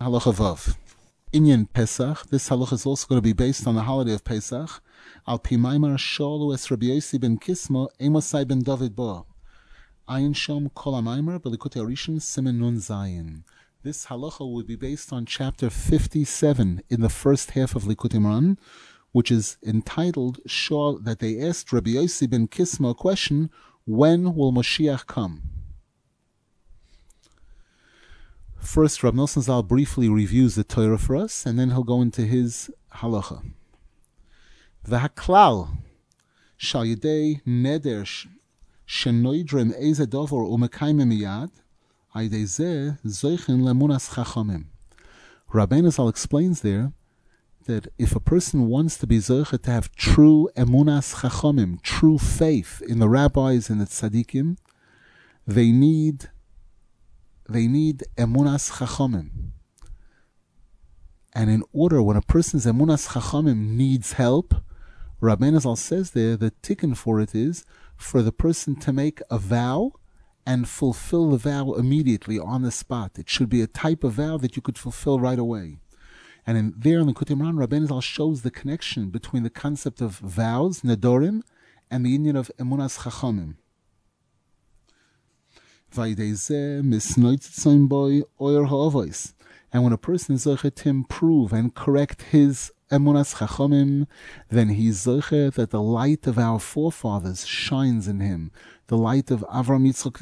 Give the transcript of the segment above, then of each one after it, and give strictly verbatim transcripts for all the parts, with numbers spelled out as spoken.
Halacha Vav. Inyan Pesach. This halacha is also going to be based on the holiday of Pesach. Al pi maimar shalu es Rabbi Yossi ben Kisma emosai ben David ba. Ayin shom kol ha-maimar b'likutei Arishon siman nun zayin. This halacha would be based on chapter fifty-seven in the first half of Likutei Moharan, which is entitled Shal, that they asked Rabbi Yossi ben Kisma a question: when will Moshiach come? First, Rab Nosson Zal briefly reviews the Torah for us, and then he'll go into his halacha. V'haklal shal yedei neder shenoidrim eze dover umekaimim miyad aydei zeh zoichin lemunas chachamim. Rabbeinu Zal explains there that if a person wants to be zoicha to have true emunas chachamim, true faith in the rabbis and the tzaddikim, they need They need emunas chachamim. And in order, when a person's emunas chachamim needs help, Rabbeinu Zal says there, the tikkun for it is for the person to make a vow and fulfill the vow immediately on the spot. It should be a type of vow that you could fulfill right away. And in, there in the Likutei Moharan, Rabbeinu Zal shows the connection between the concept of vows, nedorim, and the union of emunas chachamim. And when a person is zoche to improve and correct his emunas chachamim, then he's zoche that the light of our forefathers shines in him, the light of Avram, Yitzchak,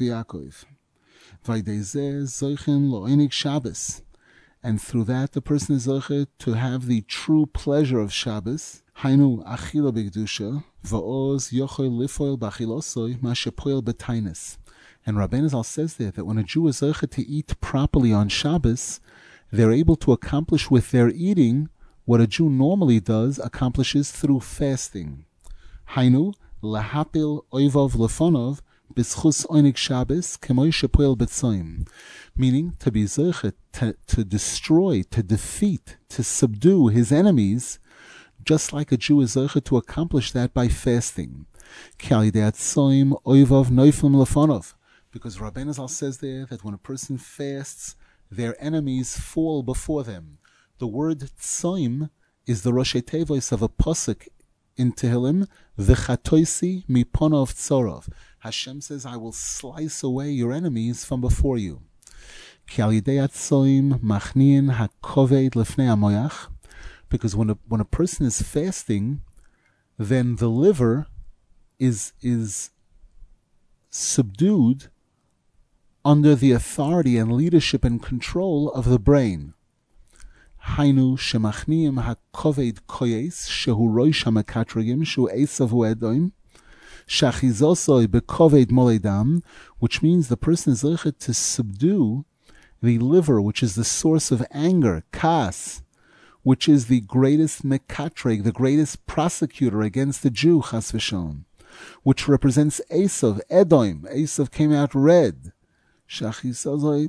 Yaakov. And through that, the person is zoche to have the true pleasure of Shabbos. Hainu achila b'kedusha va'oz yochel lifoil b'achilosoi ma shepoil b'tainis. And Rabbeinu Zal says there that when a Jew is zoche to eat properly on Shabbos, they're able to accomplish with their eating what a Jew normally does, accomplishes through fasting. Hainu lahapil oivov lefonov b'schus oinig Shabbos k'moi shepoil b'tzoim. Meaning to be zoche, to, to destroy, to defeat, to subdue his enemies, just like a Jew is zoche to accomplish that by fasting. Ki al tzoim oivov noiflim lefonov. Because Rabbeinu Zal says there that when a person fasts, their enemies fall before them. The word tzoim is the Rosh Tevos of a pasuk in Tehillim, v'chatoisi miponov tzorov. Hashem says, I will slice away your enemies from before you. Ki al yidei tzoim machniin hakoved lefnei hamoyach. Because when a, when a person is fasting, then the liver is is subdued under the authority and leadership and control of the brain. Hainu shemachniim hakoved koyes shehu roish hamekatrigim shu esav hu edom shachizosoi bekoved moledam, which means the person is lichet to subdue the liver, which is the source of anger, kas, which is the greatest mekatreg, the greatest prosecutor against the Jew, chas v'shalom, which represents Esav, Edom. Esav came out red. Shachizosoi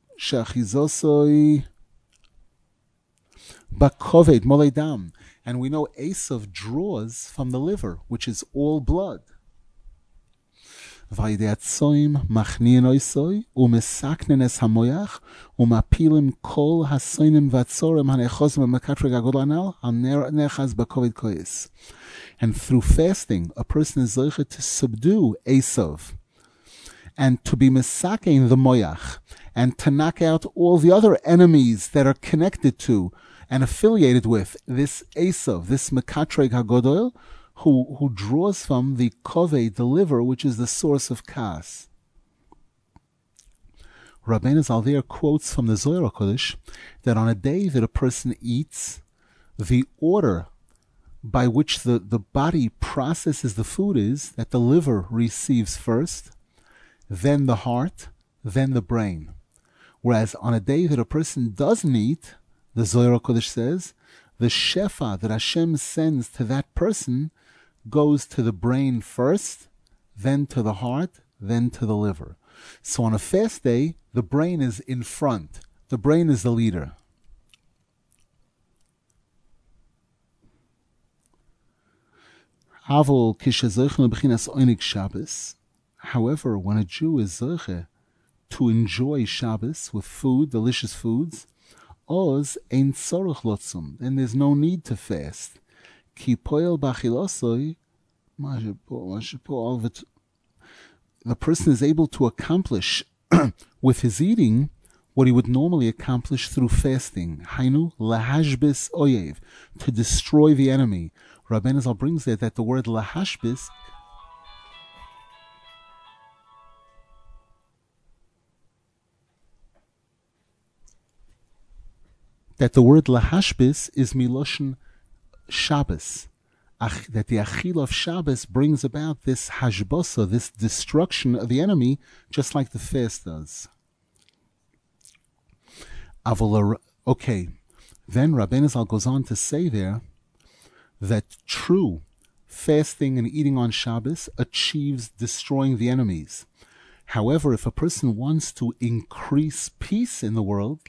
bakoved moledam. And we know Esav draws from the liver, which is all blood. Vaydeatzoim machnien oisoi umesaknen es hamoyach umapilim kol hasoinim vatzorim hanechozim mekatreg agol anal hanechaz bakoved koyes. And through fasting, a person is zoche to subdue Esav, and to be mesakein the moyach, and to knock out all the other enemies that are connected to and affiliated with this Esav, this mekatreg hagodol, who who draws from the koved, the liver, which is the source of kas. Rabbeinu Zal there quotes from the Zohar HaKodesh that on a day that a person eats, the order by which the, the body processes the food is that the liver receives first, then the heart, then the brain. Whereas on a day that a person doesn't eat, the Zohar HaKodesh says, the shefa that Hashem sends to that person goes to the brain first, then to the heart, then to the liver. So on a fast day, the brain is in front. The brain is the leader. However, when a Jew is zoche to enjoy Shabbos with food, delicious foods, Oz ein tzorach lotzum, and there's no need to fast. Ki poel bachilosoi, the person is able to accomplish with his eating what he would normally accomplish through fasting. Hainu lahashbis oyev, to destroy the enemy. Rabbeinu Zal brings there that the word lahashbis that the word lahashbis is miloshen Shabbos. Ach, that the achil of Shabbos brings about this hashbosa, this destruction of the enemy, just like the fast does. Okay, then Rabbeinu Zal goes on to say there that true fasting and eating on Shabbos achieves destroying the enemies. However, if a person wants to increase peace in the world,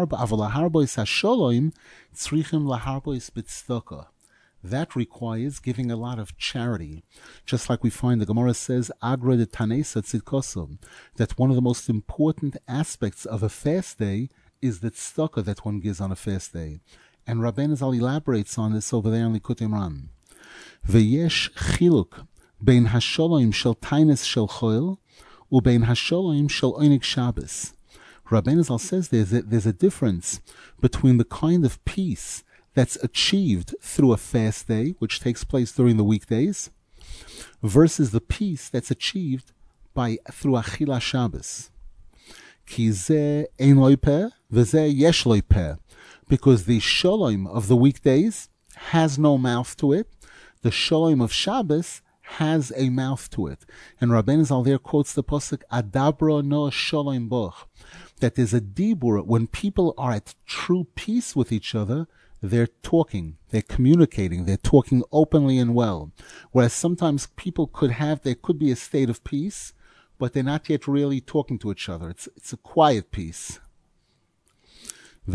that requires giving a lot of charity. Just like we find the Gemara says, Agra de Tanesa Tzidkosom, that one of the most important aspects of a fast day is the tzedakah that one gives on a fast day. And Rabbeinu Zal elaborates on this over there in Likutei Moharan. V'yesh chiluk bein hasholom shel tainus shel choil ubein hasholom shel oinig Shabbos. Rabbeinu Zal says there's a, there's a difference between the kind of peace that's achieved through a fast day, which takes place during the weekdays, versus the peace that's achieved by through Achila Shabbos. Ki zeh ein lo peh, v'zeh yesh lo peh. Because the shalom of the weekdays has no mouth to it, the shalom of Shabbos has a mouth to it. And Rabbeinu Zal there quotes the pasuk Adabra no shalom boch, that there's a dibur when people are at true peace with each other. They're talking, they're communicating, they're talking openly and well. Whereas sometimes people could have, there could be a state of peace, but they're not yet really talking to each other. It's it's a quiet peace. And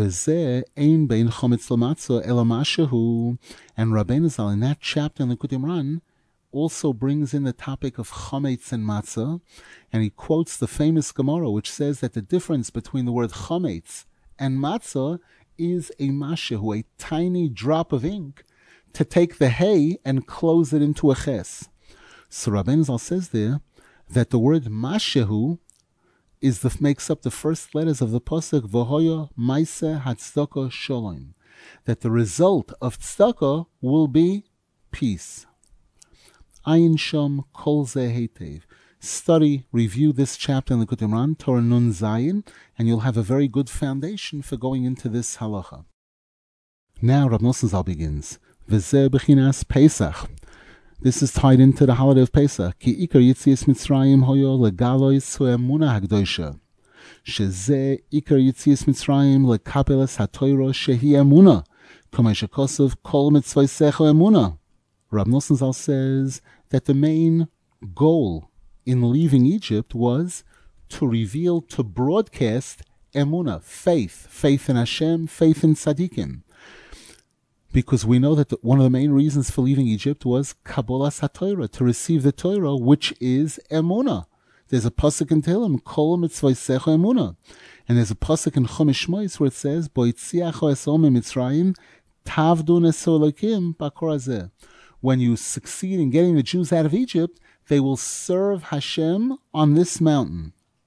Rabbeinu Zal in that chapter in the Likutei Moharan also brings in the topic of chametz and matzah, and he quotes the famous Gemara which says that the difference between the word chametz and matzah is a mashehu, a tiny drop of ink, to take the hay and close it into a ches. So Rabbeinu Zal says there that the word mashehu is the makes up the first letters of the pasuk V'hoya Maaseh Hatzdaka Shalom, that the result of tzedakah will be peace. Ayin Shom Kol Zeh Heitev. Study, review this chapter in the Likutei Moharan, Torah Nun Zayin, and you'll have a very good foundation for going into this halacha. Now Rav Nosson Zal begins. V'zeh b'chinas Pesach. This is tied into the holiday of Pesach. Ki ikar yitzias Mitzrayim hoyo legalois hu'emuna hagdosha. Shezeh ikar yitzias Mitzrayim lekapelas hatoiro shehi emuna. Kamei shekosov kol mitzvaysecho emuna. Rav Nosson Zal says that the main goal in leaving Egypt was to reveal, to broadcast emunah, faith, faith in Hashem, faith in tzaddikim. Because we know that the, one of the main reasons for leaving Egypt was Kabbalas HaTorah, to receive the Torah, which is emunah. There's a pasuk in Tehillim, Kol mitzvaysecho emunah. And there's a pasuk in Chumash Shmos where it says, Boitziacho esom mitzrayim, tavdu neso elokim bakor hazeh. When you succeed in getting the Jews out of Egypt, they will serve Hashem on this mountain.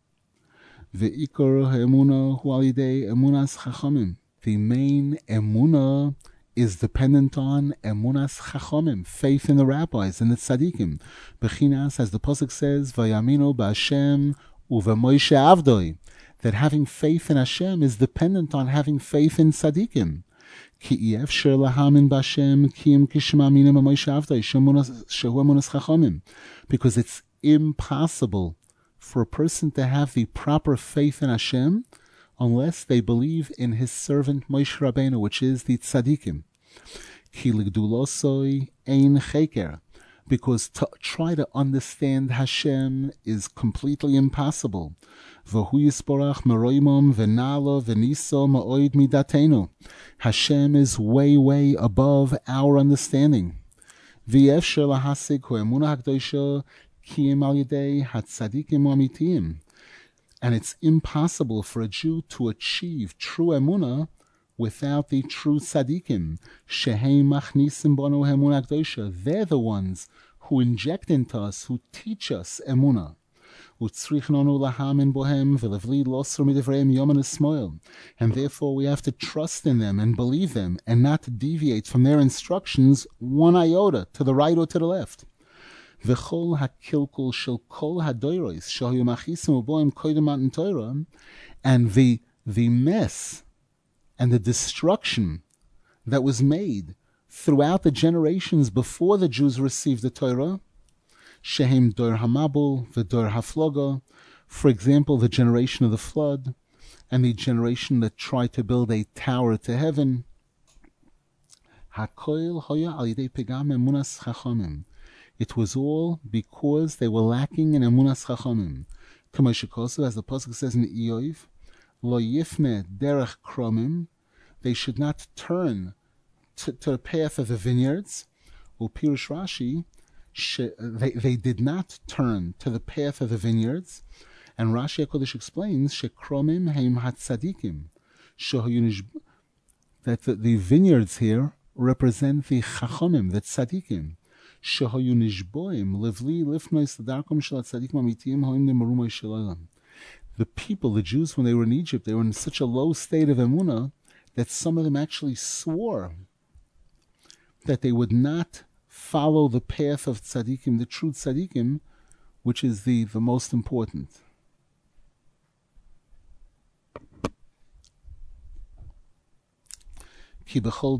Ve'ikor ha'emunah hu al yidei emunas chachamim. The main emunah is dependent on emunas chachamim, faith in the rabbis and the tzaddikim. Bechinas, as the pasuk says, vayaminu b'Hashem uveMoshe avdoi, that having faith in Hashem is dependent on having faith in tzaddikim. Ki efshar lahamin b'Hashem kiyim kishma minim b'Moshe avdoi shehu emunas chachamim, because it's impossible for a person to have the proper faith in Hashem unless they believe in his servant Moshe Rabbeinu, which is the tzaddikim. Ki l'gdulosoi ein cheker, because to try to understand Hashem is completely impossible. V'hu yisborach meroimom v'nalo v'niso ma'oid midatenu. Hashem is way, way above our understanding. V'yefshar lahasig hu emunah hakdosha kiyim al yidei hatzadikim u'amitiyim. And it's impossible for a Jew to achieve true emunah without the true tzaddikim, shehem machnisim banu emunah k'dosha, they're the ones who inject into us, who teach us emunah. And therefore we have to trust in them and believe them and not to deviate from their instructions one iota to the right or to the left. And the, the mess and the destruction that was made throughout the generations before the Jews received the Torah, Shehem Dor Hamabul, the Dor Hafloga, for example, the generation of the flood, and the generation that tried to build a tower to heaven. Hakoil Hoya Al Yidei Pegam Emunas Chachamim. It was all because they were lacking in Emunas Chachamim. Kamashikosu, as the Pasuk says in Iyov, Lo Yifne Derech Kromim, they should not turn to, to the path of the vineyards. Upirush Rashi, She, they, they did not turn to the path of the vineyards. And Rashi HaKodesh explains, Shekromim heim hatzadikim, that the, the vineyards here represent the chachomim, the tzadikim. Shehoyu nishboim livli lifnois l'darkom shel hatzadikim amitiyim hoim demarumay shelaylam. The people, the Jews, when they were in Egypt, they were in such a low state of emunah that some of them actually swore that they would not follow the path of tzaddikim, the true tzaddikim, which is the, the most important. Because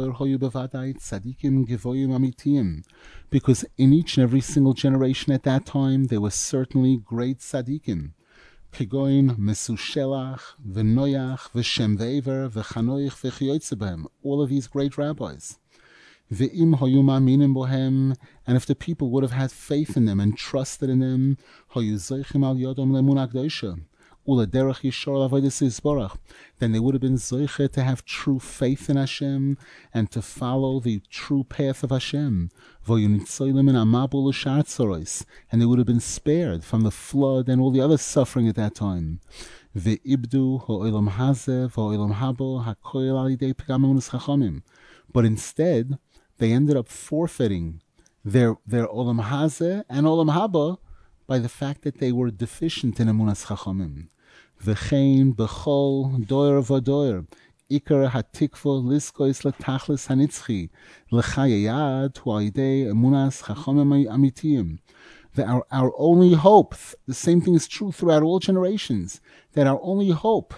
in each and every single generation at that time, there were certainly great tzaddikim. Kegoin, Mesushelach, V'Noyach, V'Shem Ve'ever, V'Chanoich, V'Chiyotze, all of these great rabbis. Ve'im hoyu ma'aminim bohem, and if the people would have had faith in them and trusted in them, hoyu zoichim al yodom le'emunah k'dosha, u'lederech yishor l'avodas yisborach, then they would have been zoiche to have true faith in Hashem and to follow the true path of Hashem. Vo'yu nitzolim min amabul l'shar tzoros, and they would have been spared from the flood and all the other suffering at that time. Ve'ibdu ha'olam hazeh va'olam habo ha'koil al yidei pegam emunas chachamim, but instead they ended up forfeiting their their olam hazeh and olam haba by the fact that they were deficient in emunas chachamim. V'chein b'chol doer v'doer ikar hatikva liskois letachlis hanitzchi l'chayayad hu'aydei emunas chachamim amitiyim. Our, our only hope, the same thing is true throughout all generations, that our only hope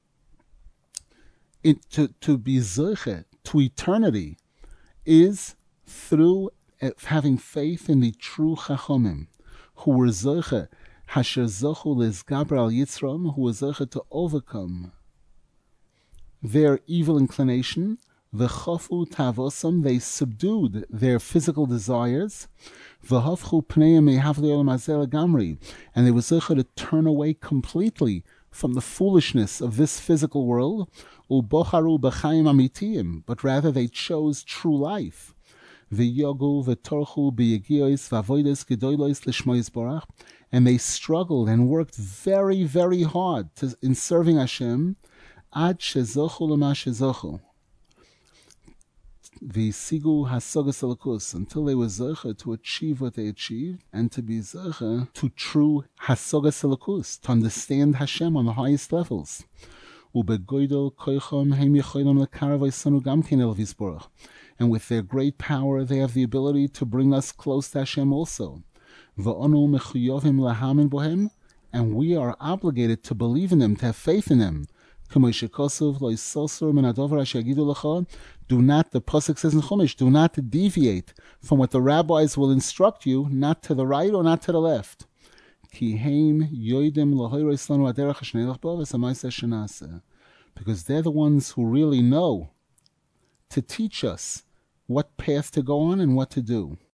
in, to, to be zoche to eternity is through having faith in the true chachomim, who were zoche, hasher zochu lezgaber al yitzram, who were zoche to overcome their evil inclination, v'chofu tavosam, they subdued their physical desires, v'hafchu pneim mehavli olam hazeh legamri, and they were zoche to turn away completely from the foolishness of this physical world, uboharu b'chaim amitiyim, but rather they chose true life. V'yogu v'torchu b'yegiyos v'avodos gedolos l'shmo yisborach, and they struggled and worked very, very hard to, in serving Hashem, ad shezochu l'ma shezochu. V'sigu hasogas elokus, until they were zoche to achieve what they achieved, and to be zoche to true hasogas elokus, to understand Hashem on the highest levels. Ubegoidol koichom heim yecholim lekarav oisanu gamkin el v'yisborach, and with their great power they have the ability to bring us close to Hashem also. V'onu mechuyovim lahamin bohem, and we are obligated to believe in them, to have faith in them. Do not, the Pasuk says in Chumash, do not deviate from what the rabbis will instruct you, not to the right or not to the left. Because they're the ones who really know to teach us what path to go on and what to do.